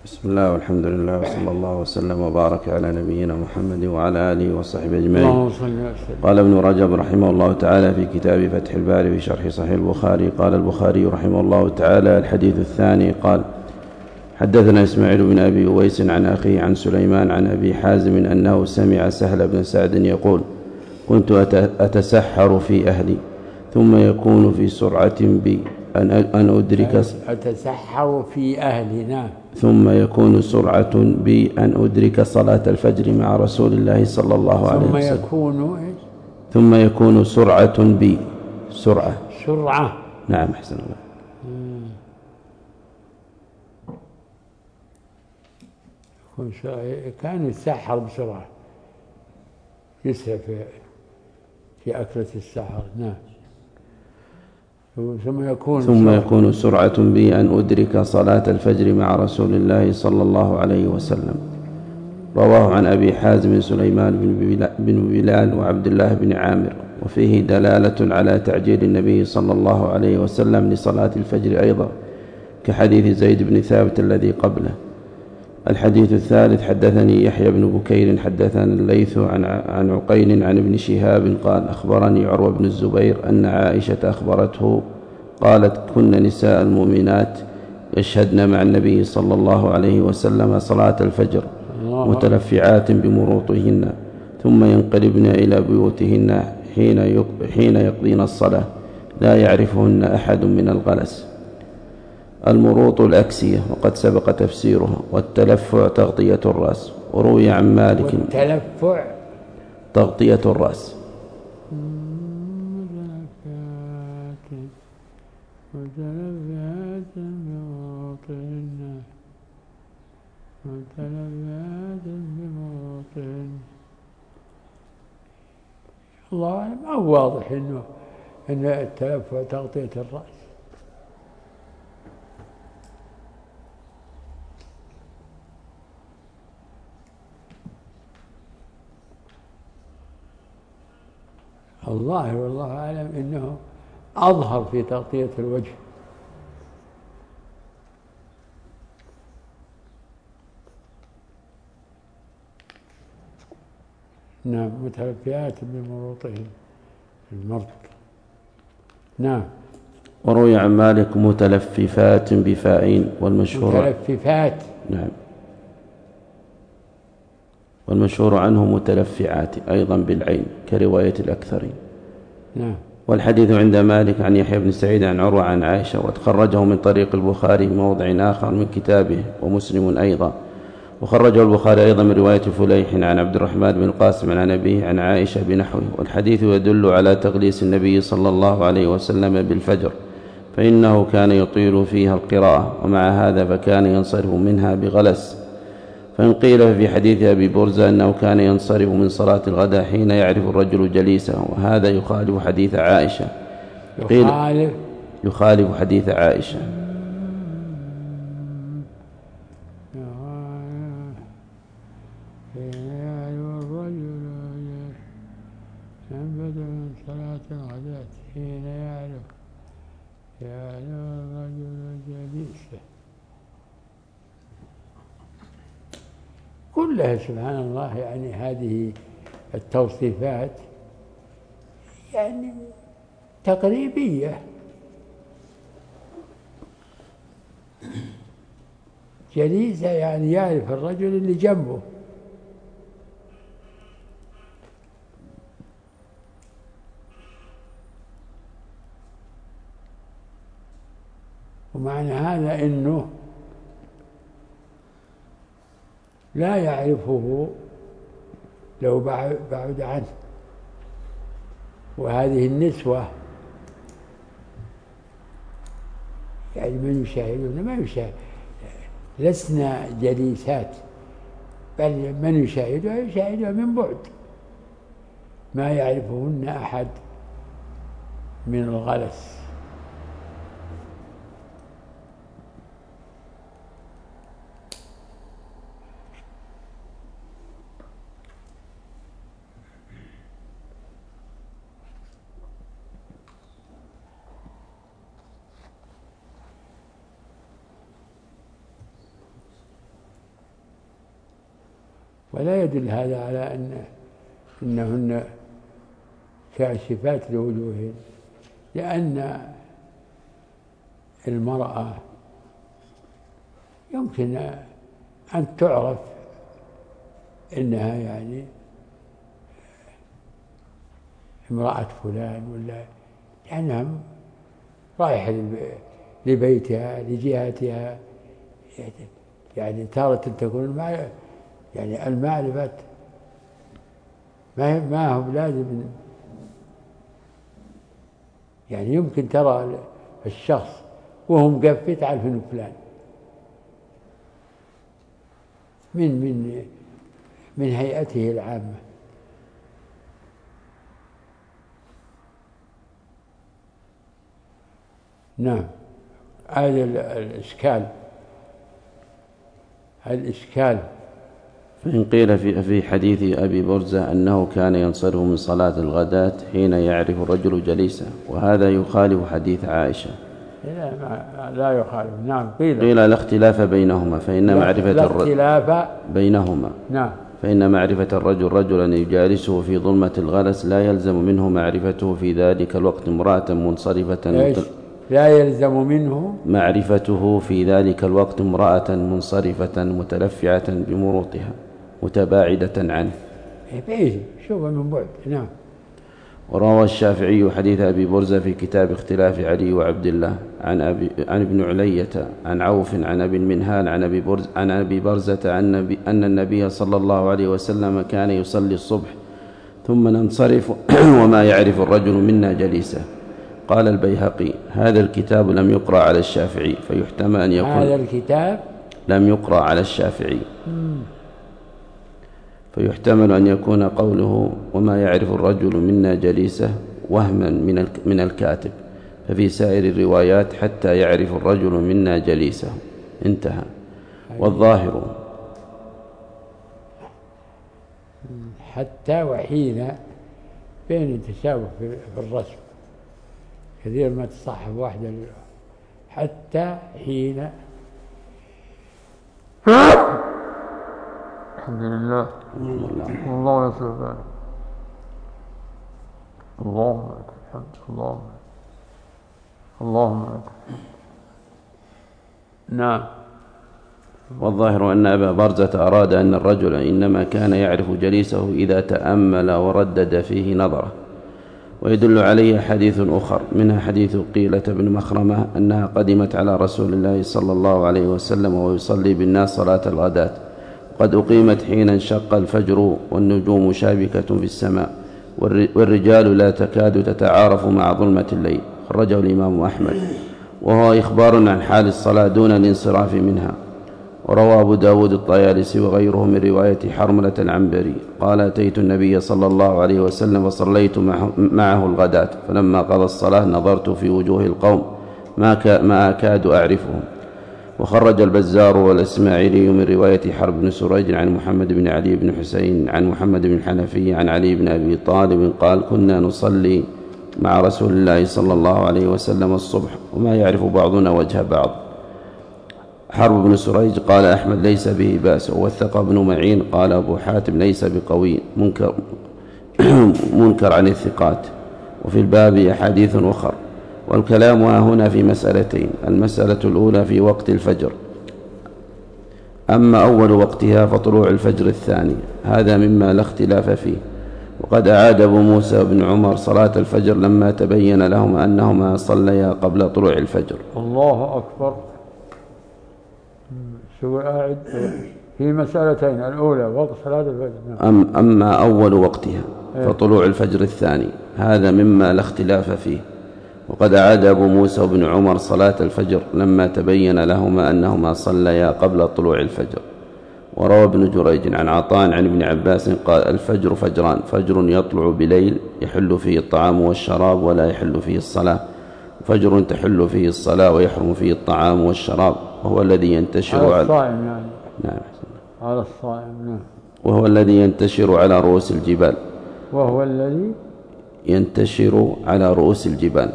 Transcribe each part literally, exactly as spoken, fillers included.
بسم الله والحمد لله وصلى الله وسلم وبارك على نبينا محمد وعلى آله وصحبه أجمعين. قال ابن رجب رحمه الله تعالى في كتاب فتح الباري في شرح صحيح البخاري: قال البخاري رحمه الله تعالى: الحديث الثاني. قال: حدثنا إسماعيل بن أبي أويس عن أخيه عن سليمان عن أبي حازم أنه سمع سهل بن سعد يقول: كنت أتسحر في أهلي ثم يكون في سرعة بي أن أدرك أتسحر في أهلي. نعم. ثم يكون سرعة بي أن أدرك صلاة الفجر مع رسول الله صلى الله عليه وسلم. ثم يكون إيش؟ ثم يكون سرعة بي سرعة سرعة. نعم أحسن الله. كان يتسحر بسرعة، يسرع في في أكلة السحر. نعم. ثم يكون ثم يكون سرعة بي أن أدرك صلاة الفجر مع رسول الله صلى الله عليه وسلم. رواه عن أبي حازم سليمان بن بلال وعبد الله بن عامر، وفيه دلالة على تعجيل النبي صلى الله عليه وسلم لصلاة الفجر أيضا، كحديث زيد بن ثابت الذي قبله. الحديث الثالث: حدثني يحيى بن بكير حدثنا الليث عن عقيل عن ابن شهاب قال: أخبرني عروة بن الزبير أن عائشة أخبرته قالت: كن نساء المؤمنات يشهدن مع النبي صلى الله عليه وسلم صلاة الفجر متلفعات بمروطهن، ثم ينقلبن إلى بيوتهن حين يقضين الصلاة لا يعرفهن أحد من الغلس. المروط الأكسية وقد سبق تفسيرها، والتلفع تغطية الرأس. وروي عن مالك والتلفع تغطية الرأس. الله أعلم. أو واضح إنه إن التلفع تغطية الرأس. الله والله أعلم إنه أظهر في تغطية الوجه. نعم. متلفعات بمروطهم المرط. نعم. وروي عن مالك متلففات بفاءين، والمشهور متلففات. نعم. والمشهور عنه متلفعات أيضا بالعين كرواية الأكثرين. نعم. والحديث عند مالك عن يحيى بن سعيد عن عروة عن عائشة، وتخرجه من طريق البخاري موضع آخر من كتابه، ومسلم أيضا. وخرجه البخاري أيضا من رواية فليح عن عبد الرحمن بن القاسم عن أبيه عن عائشة بنحوه. والحديث يدل على تغليس النبي صلى الله عليه وسلم بالفجر، فإنه كان يطيل فيها القراءة، ومع هذا فكان ينصرف منها بغلس. فإن قيل في حديث أبي برزة أنه كان ينصرف من صلاة الغداء حين يعرف الرجل جليسه، وهذا يخالف حديث عائشة. قيل يخالف يخالف حديث عائشة. كلها سبحان الله. يعني هذه التوصيفات يعني تقريبية. جليسة يعني يعرف الرجل اللي جنبه. ومعنى هذا إنه لا يعرفه لو بعد عنه. وهذه النسوة يعني من يشاهدون ما يشاهد، لسنا جليسات، بل من يشاهدها يشاهدها من بعد، ما يعرفهن أحد من الغلس. ولا يدل هذا على أن أنهن كاشفات لوجوههن، لأن المرأة يمكن أن تعرف إنها يعني امرأة فلان، ولا لأنها رايحة لبيتها لجهتها، يعني تارة تكون يعني المعرفة ما ما هو لازم، يعني يمكن ترى الشخص وهو مقفي تعرف إنه فلان من من من هيئته العامة. نعم، هذا الإشكال الإشكال فإن قيل في في حديث أبي برزة أنه كان ينصرف من صلاة الغداة حين يعرف الرجل جليسه، وهذا يخالف حديث عائشة. لا, لا يخالف. نعم، قيل قيل لا اختلاف بينهما، فإن معرفة الرجل بينهما نعم فإن معرفة الرجل رجلا يجالسه في ظلمة الغلس لا يلزم منه معرفته في ذلك الوقت امرأة منصرفة متل... لا يلزم منه معرفته في ذلك الوقت امرأة منصرفة متلفعة بمروطها متباعدة عنه. بعيد شوفه من بعد. نعم. وروى الشافعي حديث أبي برزة في كتاب اختلاف علي وعبد الله عن, أبي عن ابن علية عن عوف عن أبي المنهال عن أبي, برز عن أبي برزة عن أن النبي صلى الله عليه وسلم كان يصلي الصبح ثم ننصرف وما يعرف الرجل منا جليسه. قال البيهقي هذا الكتاب لم يقرأ على الشافعي، فيحتمل أن يكون هذا الكتاب لم يقرأ على الشافعي فيحتمل أن يكون قوله وما يعرف الرجل منا جليسه وهما من من الكاتب، ففي سائر الروايات حتى يعرف الرجل منا جليسه انتهى. والظاهر حتى وحين بين تشابه في الرسم كثير ما تصحف واحدة حتى حين. الحمد لله. الله يسلمك. اللهم لك الحمد. اللهم اللهم لك. نعم. والظاهر أن أبا برزة أراد أن الرجل إنما كان يعرف جليسه إذا تأمل وردد فيه نظره، ويدل عليه حديث أخر منها حديث قيلة بن مخرمة أنها قدمت على رسول الله صلى الله عليه وسلم ويصلي بالناس صلاة الغداة، قد أقيمت حين انشق الفجر والنجوم شابكة في السماء والرجال لا تكاد تتعارف مع ظلمة الليل. خرجه الإمام أحمد، وهو إخبار عن حال الصلاة دون الانصراف منها. وروى أبو داود الطيالسي وغيره من رواية حرملة العنبري قال أتيت النبي صلى الله عليه وسلم وصليت معه الغداة، فلما قضى الصلاة نظرت في وجوه القوم ما أكاد أعرفهم. وخرج البزار والإسماعيلي من رواية حرب بن سريج عن محمد بن علي بن حسين عن محمد بن الحنفي عن علي بن أبي طالب قال كنا نصلي مع رسول الله صلى الله عليه وسلم الصبح وما يعرف بعضنا وجه بعض. حرب بن سريج قال أحمد ليس به بأس، ووثق ابن معين قال أبو حاتم ليس بقوي منكر, منكر عن الثقات. وفي الباب أحاديث أخر، والكلام هنا في مسألتين. المسألة الأولى في وقت الفجر، أما أول وقتها فطلوع الفجر الثاني، هذا مما لا اختلاف فيه. وقد أعاد أبو موسى بن عمر صلاة الفجر لما تبين لهم أنهما صليا قبل طلوع الفجر. الله أكبر. شو قاعد في مسألتين، الأولى وقت صلاة الفجر أم أما أول وقتها فطلوع الفجر الثاني، هذا مما لا اختلاف فيه. وقد أعاد أبو موسى بن عمر صلاة الفجر لما تبين لهما أنهما صليا قبل طلوع الفجر. وروى ابن جريج عن عطاء عن ابن عباس قال الفجر فجران، فجر يطلع بليل يحل فيه الطعام والشراب ولا يحل فيه الصلاة، وفجر تحل فيه الصلاة ويحرم فيه الطعام والشراب، وهو الذي ينتشر على الصائم يعني. نعم على الصائم. نعم. وهو الذي ينتشر على رؤوس الجبال وهو الذي ينتشر على رؤوس الجبال.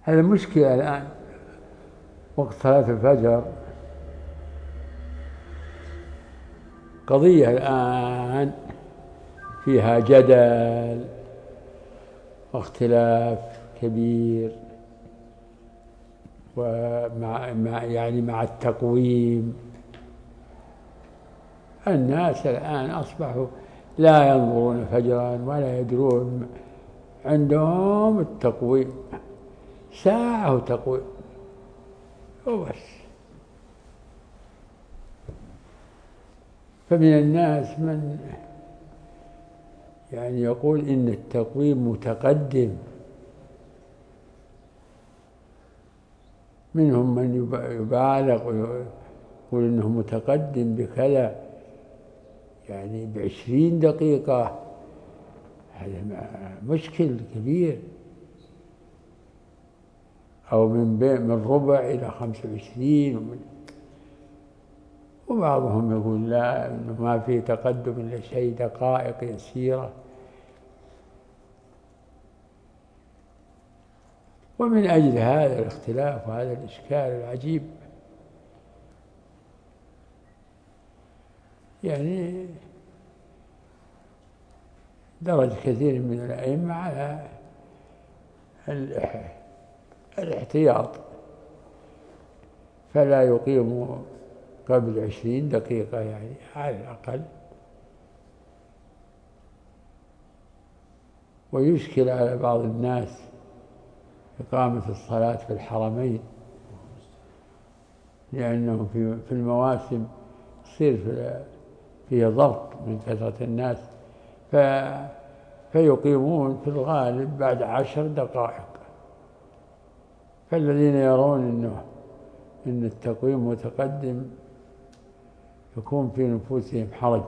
هذا مشكلة الآن. وقت صلاة الفجر قضية الآن فيها جدل واختلاف كبير، ومع مع يعني مع التقويم. الناس الآن أصبحوا لا ينظرون فجرا ولا يدرون، عندهم التقويم ساعة وتقويم وبس. فمن الناس من يعني يقول إن التقويم متقدم، منهم من يبالغ ويقول إنه متقدم بكذا، يعني بعشرين دقيقة. هذا مشكل كبير. أو من من ربع إلى خمسة وعشرين. وبعضهم يقول لا، إنه ما في تقدم إلا شيء دقائق يسيرة. ومن أجل هذا الاختلاف وهذا الإشكال العجيب يعني درج كثير من الأئمة على الاحتياط، فلا يقيم قبل عشرين دقيقة يعني على الأقل. ويشكل على بعض الناس إقامة الصلاة في الحرمين، لأنه في في المواسم يصير فيه ضغط من كثرة الناس، ف فيقيمون في الغالب بعد عشر دقائق. فالذين يرون إنه إن التقويم متقدم يكون في نفوسهم حرج.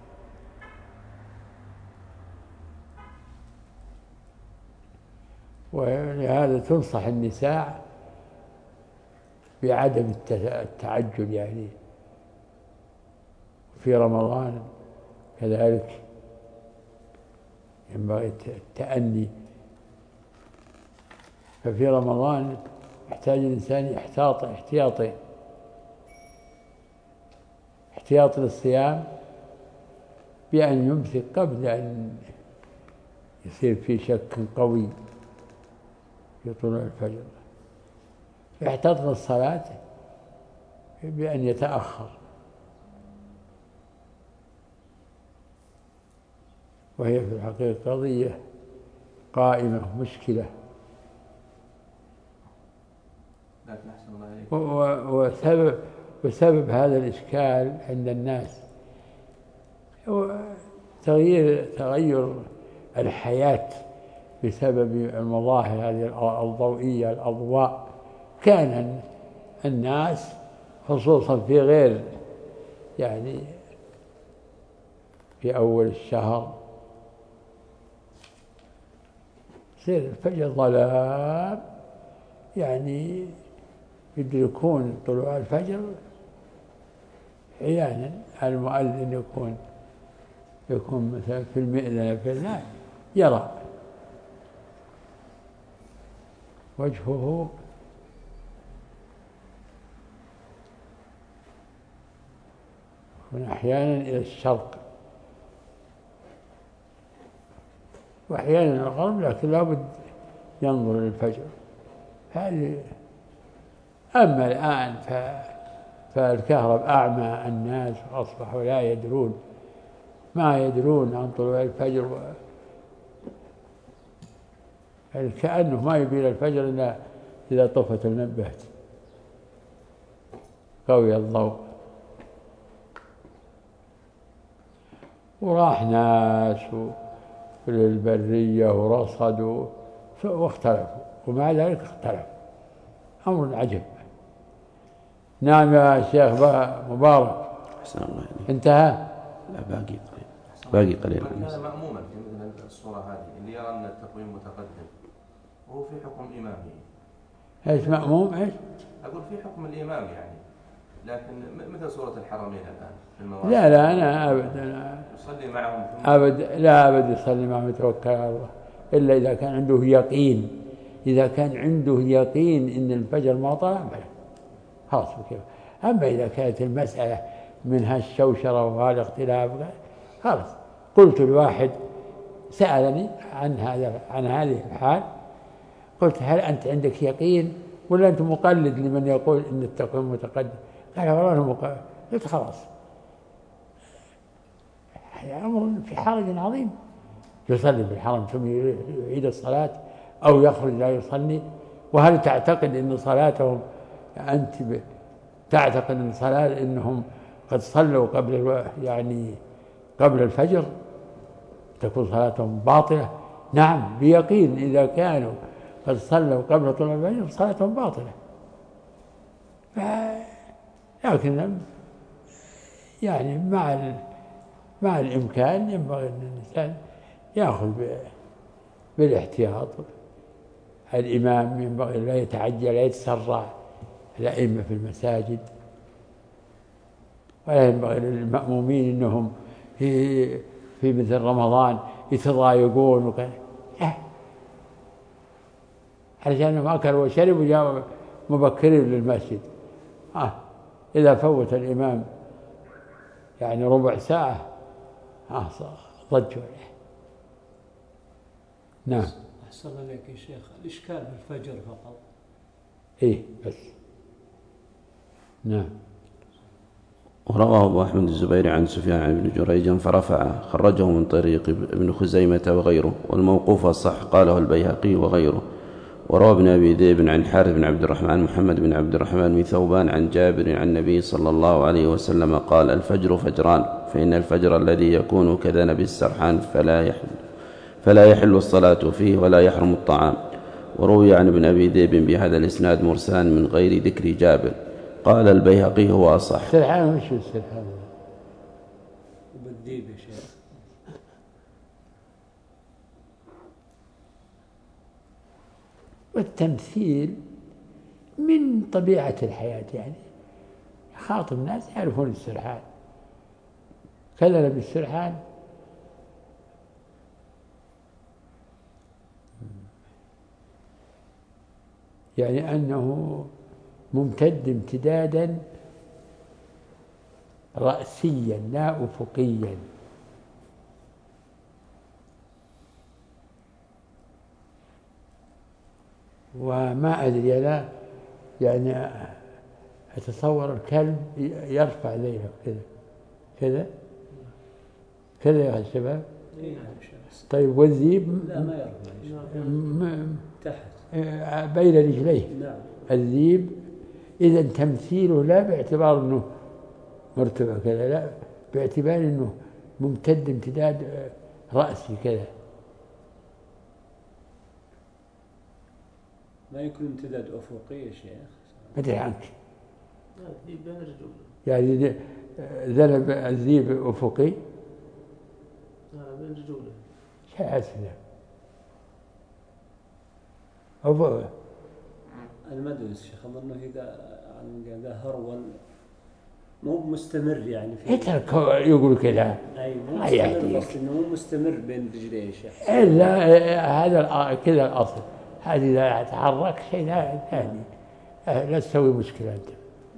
ولهذا تنصح النساء بعدم التعجل يعني في رمضان كذلك ينبغي التأني. ففي رمضان يحتاج الإنسان يحتاط احتياطين: احتياط للصيام بأن يمسك قبل أن يصير في شك قوي في طلوع الفجر، يحتاط للصلاة بأن يتأخر. وهي في الحقيقة قضية قائمة مشكلة. وسبب وسبب هذا الإشكال عند الناس هو تغيير تغير الحياة بسبب المظاهر هذه الضوئية، الأضواء. كان الناس خصوصا في غير يعني في أول الشهر يصير الفجر ظلام، يعني يدركون طلوع الفجر عيانا. المؤذن يكون يكون مثلا في المئذنة في الليل يرى وجهه أحيانا إلى الشرق وأحيانا إلى الغرب، لكن لابد ينظر للفجر. هذه. أما الآن فالكهرب أعمى الناس وأصبحوا لا يدرون ما يدرون عن طلوع الفجر، يعني كأنه ما يبين الفجر إلا إذا طفت المنبه قوي الضوء. وراح ناس للبرية ورصدوا واختلفوا، ومع ذلك اختلفوا. أمر عجب. نعم يا شيخ مبارك. أحسن الله عليك. انتهى؟ لا، باقي قليل. باقي قليل. من كان مأموما في مثل الصورة هذه اللي يرى أن التقويم متقدم وهو في حكم إمامه. ايش مأموم ايش؟ أقول في حكم الإمام يعني، لكن مثل صورة الحرمين الآن في المواسم. لا لا أنا أبدا يصلي معهم أبد لا أبد يصلي معهم، يتوكل على الله إلا إذا كان عنده يقين إذا كان عنده يقين إن الفجر ما طلع خلاص بكيف. أما إذا كانت المسألة من هالشوشرة وهالاختلاف خلاص. قلت الواحد سألني عن هذا عن هذه الحال، قلت هل أنت عندك يقين ولا أنت مقلد لمن يقول إن التقويم متقدم؟ قال والله أنا مقلد. قلت خلاص، هذا أمر في حرج عظيم، يصلي بالحرم ثم يعيد الصلاة أو يخرج لا يصلي. وهل تعتقد أن صلاتهم أنت تعتقد أن صلاة إنهم قد صلوا قبل يعني قبل الفجر تكون صلاتهم باطلة؟ نعم بيقين، إذا كانوا قد صلوا قبل طلوع الفجر صلاتهم باطلة. لكن يعني مع مع الإمكان ينبغي أن الإنسان يأخذ بالاحتياط. الإمام ينبغي لا يتعجل لا يتسرع، الأئمة في المساجد، ولا ينبغي للمأمومين أنهم في في مثل رمضان يتضايقون وكذا، علشان أكلوا وشربوا وجاءوا مبكرين للمسجد. آه إذا فوت الإمام يعني ربع ساعة آه ضجوا عليه. نعم. أحسن عليك يا شيخ، الإشكال في الفجر فقط. إيه بس. نعم. ورواه أبو أحمد الزبيري عن سفيان عن ابن جريج فرفعه، خرجه من طريق ابن خزيمة وغيره، والموقوف الصح قاله البيهقي وغيره. وروى ابن أبي ذئب عن حارث بن عبد الرحمن محمد بن عبد الرحمن بن ثوبان عن جابر عن النبي صلى الله عليه وسلم قال: الفجر فجران، فإن الفجر الذي يكون كذنب السرحان فلا يحل فلا يحل الصلاة فيه ولا يحرم الطعام. وروي عن ابن أبي ذئب بهذا الإسناد مرسلا من غير ذكر جابر. قال البيهقي هو أصح. السرحان وش السرحان؟ بالذيب يا شيخ. والتمثيل من طبيعة الحياة، يعني خاطب الناس يعرفون السرحان. كذا بالسرحان يعني أنه ممتد امتدادا رأسيا لا أفقيا. وما أدري أنا يعني أتصور الكلب يرفع ذيله كذا كذا كذا يا شباب. طيب والذيب لا ما يرفع تحت بين رجليه. نعم. الذيب إذا تمثيله لا باعتبار أنه مرتفع كذا، لا باعتبار أنه ممتد امتداد رأسي كذا. ما يكون امتداد أفقي يا شيخ؟ ما أدري عنك. الذيب بين رجوله. يعني ذنب الذيب أفقي؟ لا بين رجوله. شيء أسفل. أفقي. أنا ما أدري شيخ، أظنه إذا إذا هرول مو مستمر يعني في. يترك يقول كذا. أي مو مستمر، بس إنه مو مستمر بين رجليه يا شيخ. إلا هذا كذا الأصل. هذه إذا تحرك شيء ثاني لا تسوي مشكلة أنت.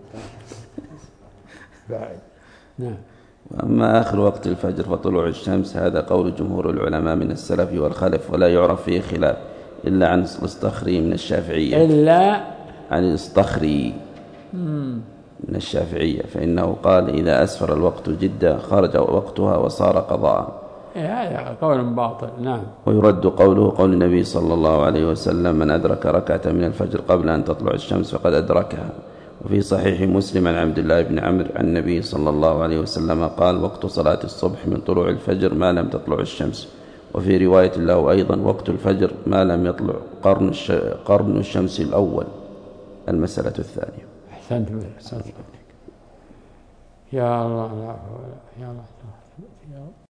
بعد. نعم. وأما آخر وقت الفجر فطلوع الشمس، هذا قول جمهور العلماء من السلف والخلف، ولا يعرف فيه خلاف إلا عن الأصطخري من الشافعية إلا عن الأصطخري من الشافعية، فإنه قال: إذا أسفر الوقت جدا خرج وقتها وصار قضاء. هذا قول باطل. نعم. ويرد قوله قول النبي صلى الله عليه وسلم: من أدرك ركعة من الفجر قبل أن تطلع الشمس فقد أدركها. وفي صحيح مسلم عن عبد الله بن عمرو عن النبي صلى الله عليه وسلم قال: وقت صلاة الصبح من طلوع الفجر ما لم تطلع الشمس. وفي رواية له أيضا: وقت الفجر ما لم يطلع قرن, الش... قرن الشمس الأول. المسألة الثانية. أحسنت. يا الله. يا الله.